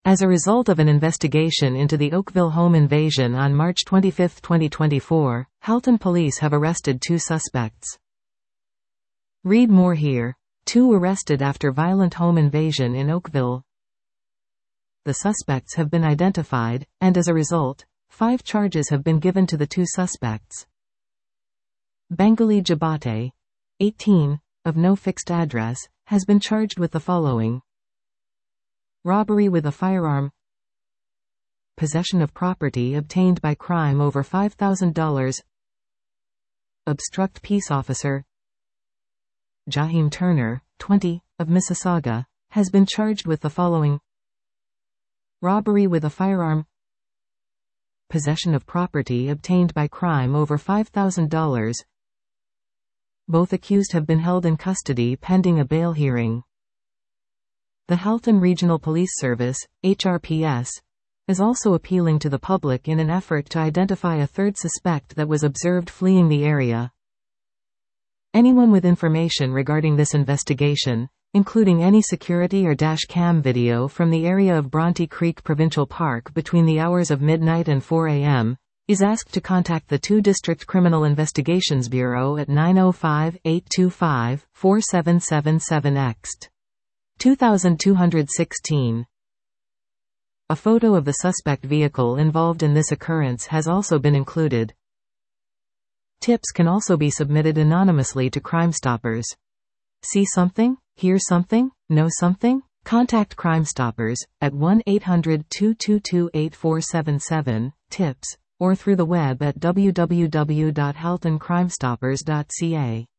As a result of an investigation into the Oakville home invasion on March 25, 2024, Halton police have arrested 2 suspects. Read more here. 2 arrested after violent home invasion in Oakville. The suspects have been identified, and as a result, 5 charges have been given to the 2 suspects. Bengali Jabate, 18, of no fixed address, has been charged with the following: robbery with a firearm, possession of property obtained by crime over $5,000, obstruct peace officer. Jaheim Turner, 20, of Mississauga, has been charged with the following: robbery with a firearm, possession of property obtained by crime over $5,000. Both accused have been held in custody pending a bail hearing. The Halton Regional Police Service, HRPS, is also appealing to the public in an effort to identify a 3rd suspect that was observed fleeing the area. Anyone with information regarding this investigation, including any security or dash cam video from the area of Bronte Creek Provincial Park between the hours of midnight and 4 a.m., is asked to contact the 2 District Criminal Investigations Bureau at 905-825-4777 2216. A photo of the suspect vehicle involved in this occurrence has also been included. Tips can also be submitted anonymously to Crime Stoppers. See something? Hear something? Know something? Contact Crime Stoppers at 1-800-222-8477, tips, or through the web at www.haltoncrimestoppers.ca.